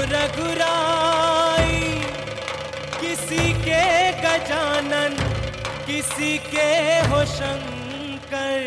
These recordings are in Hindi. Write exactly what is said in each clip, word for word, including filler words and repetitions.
रघुराई, किसी के गजानन, किसी के हो शंकर।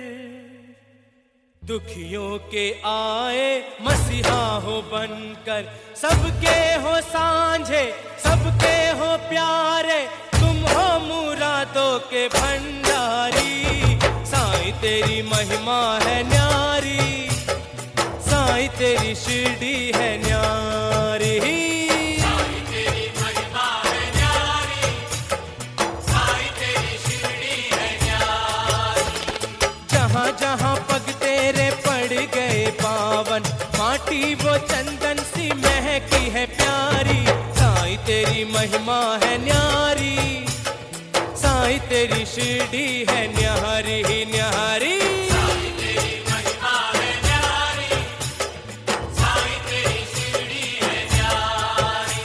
दुखियों के आए मसीहा हो बनकर, सबके हो सांझे, सबके हो प्यारे, तुम हो मुरादों के भंडारी। साईं तेरी महिमा है न्यारी, साईं तेरी शिरडी है न्यारी। साईं तेरी महिमा है न्यारी, साईं तेरी शिरडी है न्यारी। जहाँ जहाँ पग तेरे पड़ गए पावन, माटी वो चंदन सी महकी है प्यारी। साईं तेरी महिमा है न्यारी, साईं तेरी शिरडी है न्यारी ही न्यारी। साईं तेरी महिमा है न्यारी, साईं तेरी शिरडी है न्यारी।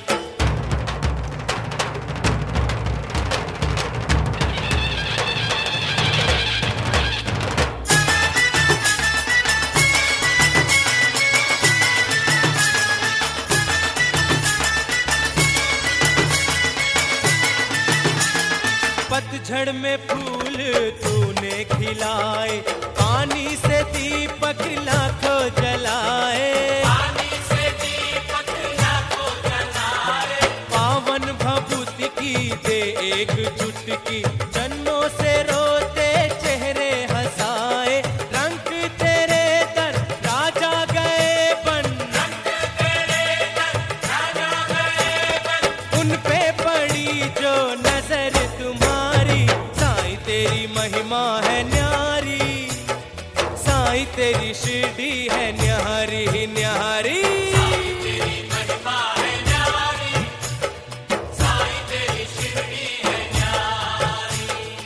पतझड़ में फूल तूने खिलाए, पानी से दीपक लाखों जलाए, पानी से दीपक लाखों जलाए। पावन भभूति की दे एक चुटकी, जन्मों से रोते चेहरे हंसाए। रंग तेरे दर राजा गए बन, रंग तेरे दर राजा गए बन, उन पे पड़ी जो नजर तुम्हारी। साईं तेरी महिमा है न्यारी, साईं तेरी शिरडी है न्यारी ही न्यारी। साईं तेरी महिमा है न्यारी, साईं तेरी शिरडी है न्यारी।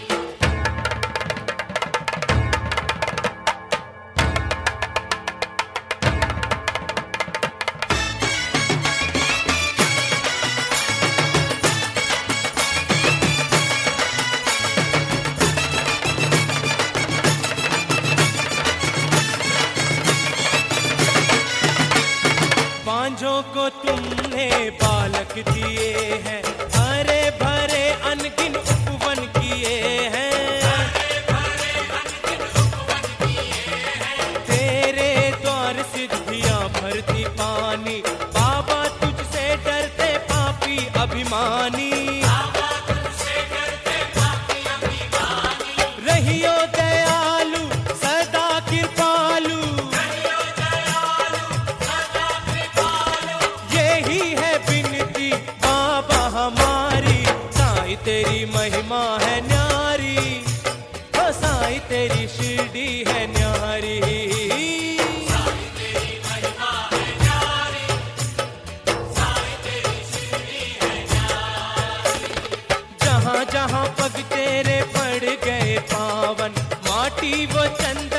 बांझों को तुमने बालक दिए हैं, हरे भरे अनगिन उपवन किए हैं। हरे भरे अनगिन उपवन किए हैं, तेरे द्वार सिद्धियां भरती पानी, बाबा तुझसे डरते पापी अभिमानी। बाबा तुझसे डरते पापी अभिमानी। रहियो दयालु सदा कृपालु, रहियो दयालु सदा कृपालु, यही है विनती बाबा हमारी। साईं तेरी महिमा है न्यारी, ओ साईं तेरी शिरडी है न्यारी। साईं तेरी महिमा है न्यारी, साईं तेरी शिरडी है न्यारी। जहाँ जहाँ पग तेरे पड़ गए पावन, माटी वो चंद